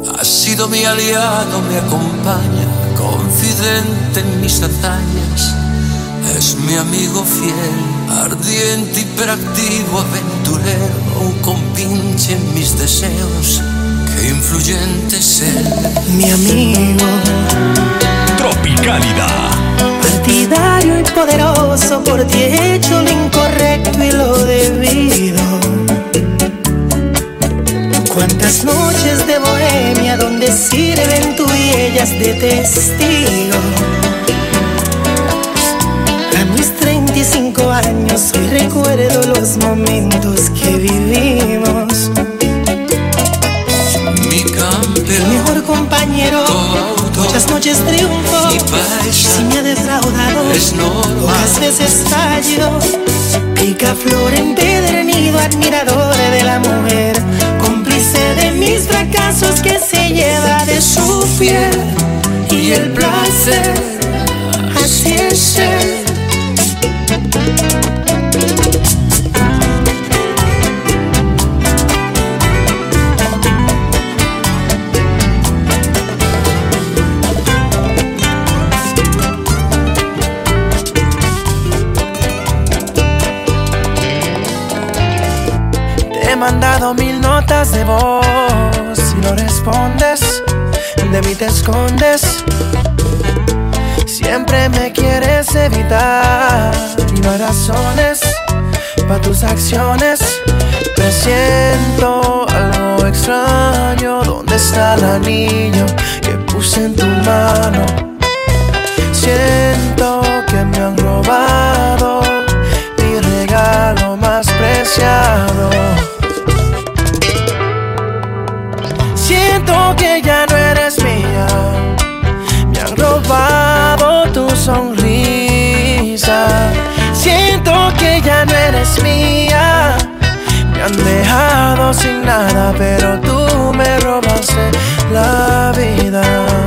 Ha sido mi aliado, me acompaña, confidente en mis hazañas. Es mi amigo fiel, ardiente, hiperactivo, aventurero, un compinche en mis deseos. Qué influyente es él. Mi amigo Tropicalida, partidario y poderoso, por ti he hecho lo incorrecto y lo debido. Cuántas noches de bohemia donde sirven tú y ellas de testigo. A mis 35 años hoy recuerdo los momentos que vivimos. Mi campeón, Mi mejor compañero, muchas noches triunfo. mi paisa, Si me ha defraudado, es normal. pocas veces fallo. Picaflor empedernido, admirador de la mujer, cómplice de mis fracasos que se lleva de su piel. Y el placer, así es él. Te he mandado 1000 notas de voz y no respondes, de mí te escondes. Siempre me quieres evitar y no hay razones para tus acciones. Presiento algo extraño. ¿Dónde está el anillo que puse en tu mano? Siento que me han robado mi regalo más preciado. Siento que ya no eres mía. Me han robado tu sonrisa. Siento que ya no eres mía. Me han dejado sin nada, pero tú me robaste la vida.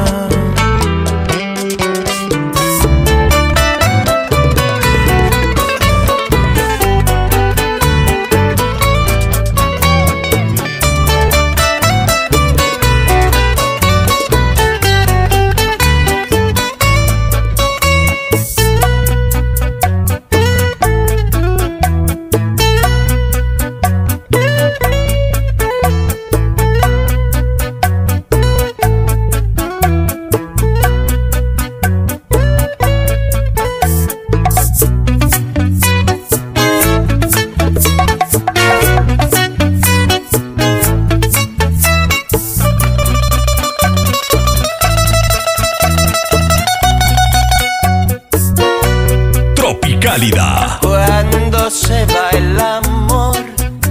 Tropicalida. Cuando se va el amor,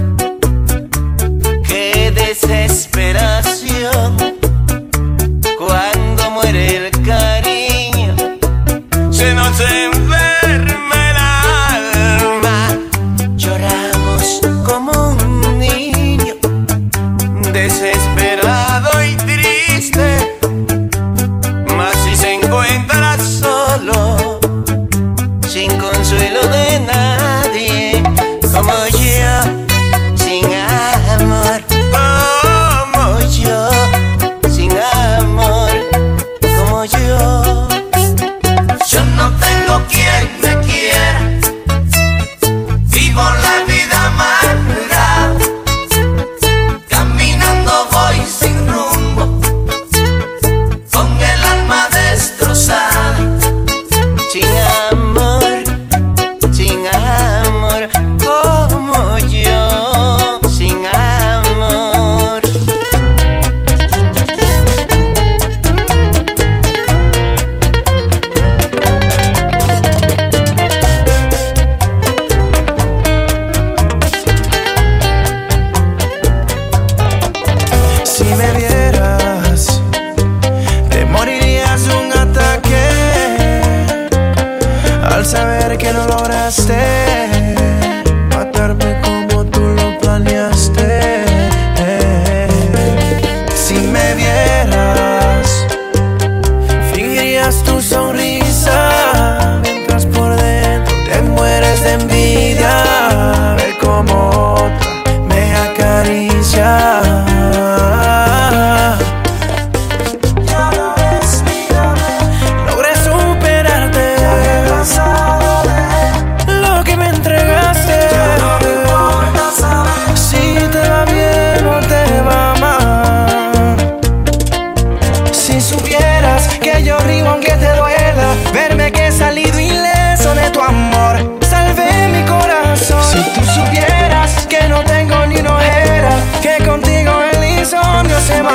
qué desesperación. Cuando muere el cariño, se nos enferma el alma. Lloramos como un niño, desesperado y triste. Mas si se encuentra solo, sin consuelo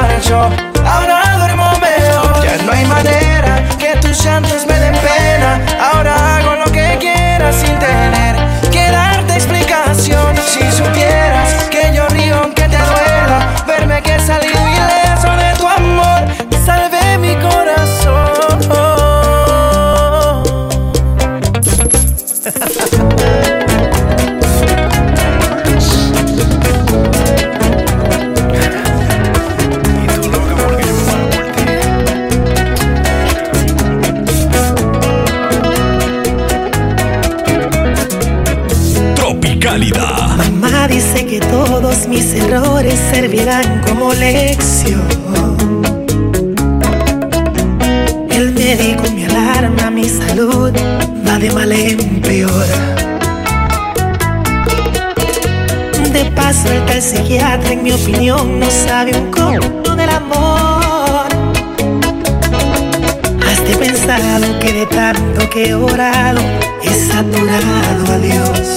marcho, ahora duermo mejor. Ya no hay manera que tus llantos me den pena. Ahora hago lo que quiera sin tener que darte explicación. Si supieras que yo río aunque te duela verme que salí ileso de tu amor, salvé mi corazón. Mamá dice que todos mis errores servirán como lección. El médico me alarma, mi salud va de mal en peor. De paso el tal psiquiatra, en mi opinión, no sabe un coño del amor. Has de pensado que de tanto que he orado he saturado a Dios.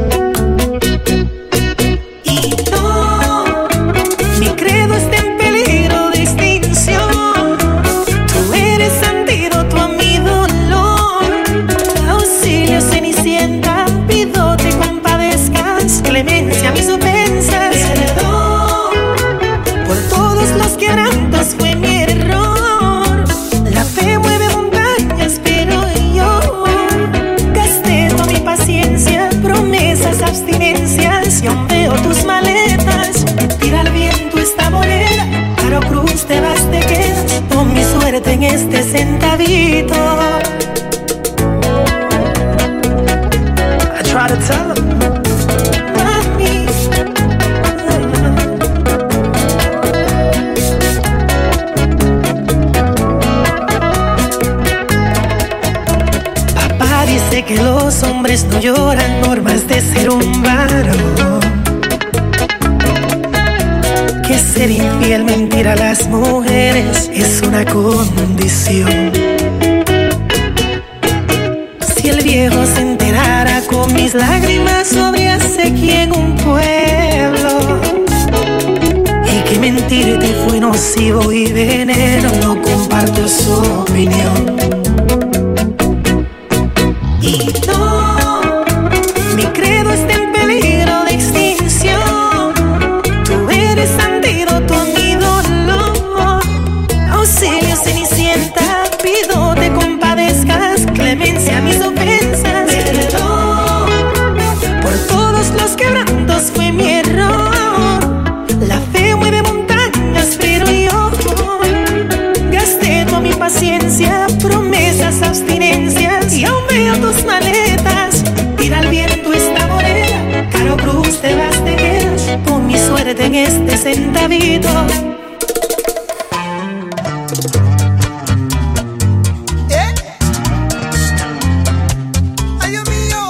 Clemencia, mis ofensas, perdón por todos los quebrantos, fue mi error. La fe mueve montañas, pero yo gasté toda mi paciencia, promesas, abstinencias. Y aún veo tus maletas, tira al viento esta moneda, Caro Cruz, te vas, te quedas con mi suerte en este centavito. I try to tell them. Dice que los hombres no lloran, normas de ser un varón. Que ser infiel, mentir a las mujeres es una condición. Si el viejo se enterara, con mis lágrimas habría sequía en un pueblo. Y que mentirte fue nocivo y veneno, no comparto su opinión. Y no, mi credo está en peligro de extinción. Tú eres antídoto a mi dolor. Auxilio, Cenicienta, pido te compadezcas. Clemencia a mis ofensas, perdón por todos los quebrantos, fue mi error. La fe mueve montañas, pero yo gasté toda mi paciencia, promesas, abstinencias. Y aún veo tus maletas, tira al viento esta moneda, Caro Cruz, te vas, te quedas con mi suerte en este centavito. ¡Ay, Dios mío!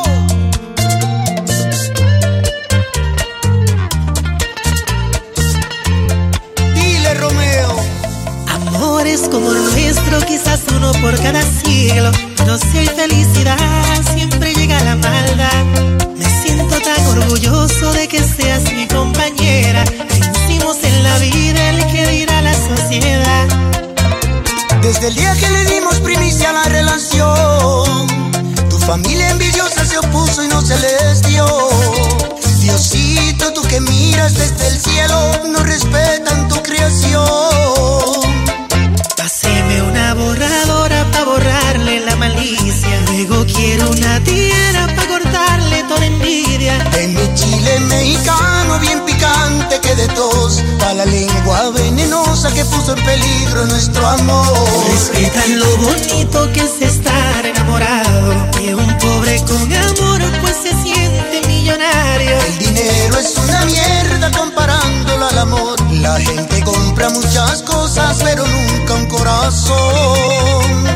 Dile, Romeo. Amores como el nuestro, quizás uno por cada siglo. No si hay felicidad, siempre llega la maldad. Me siento tan orgulloso de que seas mi compañera. Vencimos en la vida el que dirá la sociedad. Desde el día que le dimos primicia a la relación, tu familia envidiosa se opuso y no se les dio. Diosito, tú que miras desde el cielo, no respetan tu creación. Páseme una borradora pa' borrarle la malicia. Luego quiero una tijera pa' cortarle toda envidia. En mi chile mexicano bien picante que de tos, pa' la lengua venenosa que puso en peligro nuestro amor. Respetan lo bonito que es estar enamorado, que un pobre con amor pues se siente millonario. El dinero es una mierda comparándolo al amor. La gente compra muchas cosas pero nunca un corazón.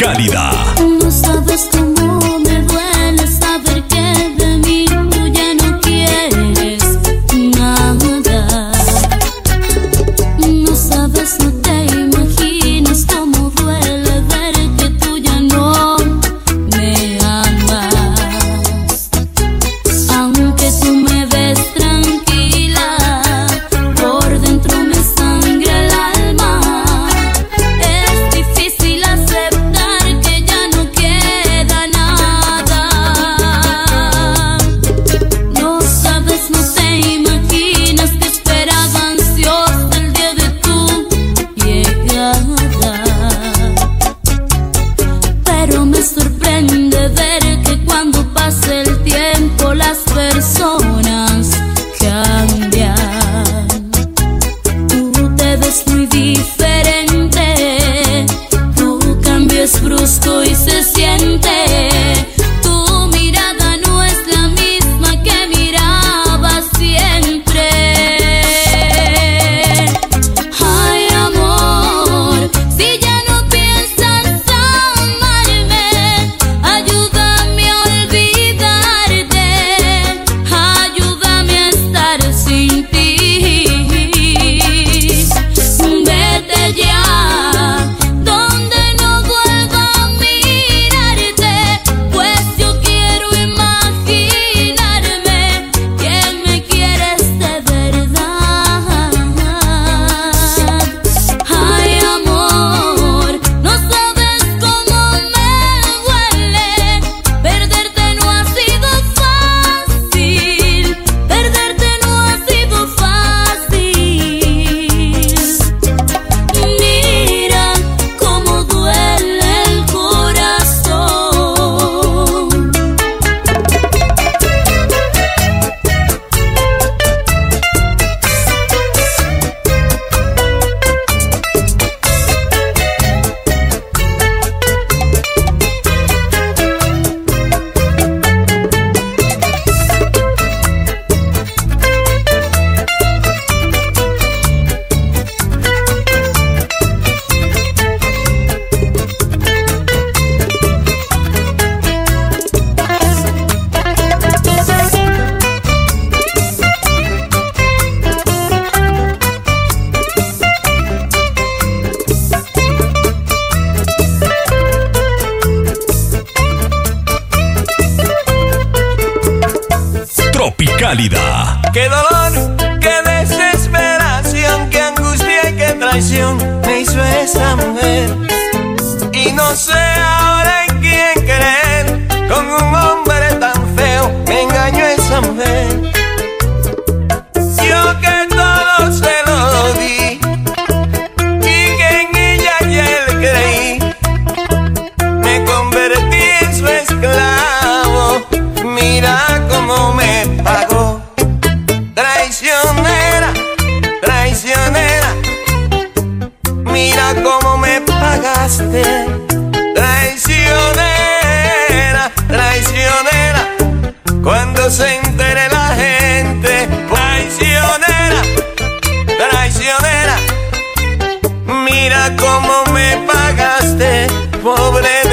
Tropicalidad. No sabes cómo me duele saber que de mí tú ya no quieres nada. No sabes, no te imaginas cómo duele ver que tú ya no me amas. Aunque tú me ves tranquila, por dentro me sangra el alma. Es difícil aceptar que ya no queda nada. No sabes, no te imaginas que esperaba ansiosa el día de tu llegada. Pero me sorprende ver que cuando pasa el tiempo las personas cambian. Tú te ves muy diferente, tu cambio es brusco y se siente. Tu mirada no es la misma que miraba siempre. Ay, amor, si ya no piensas amarme, ayúdame a olvidarte, ayúdame a estar sin ti. Vete ya, donde no vuelva a mirarte, pues yo quiero imaginarme que me quieres de verdad. Ay, amor, no sabes cómo me duele. Perderte no ha sido fácil, perderte no ha sido fácil. Mira cómo duele el corazón. Tropicalidad. Qué dolor, qué desesperación, qué angustia y qué traición me hizo esa mujer. Y no sé ahora en quién creer, con un hombre tan feo me engañó esa mujer. Yo que todo se lo di y que en ella ayer creí, me convertí en su esclavo. Mira cómo me pagó. Traicionera, traicionera, mira cómo me pagaste. Traicionera, traicionera, cuando se entere la gente. Traicionera, traicionera, mira cómo me pagaste, pobre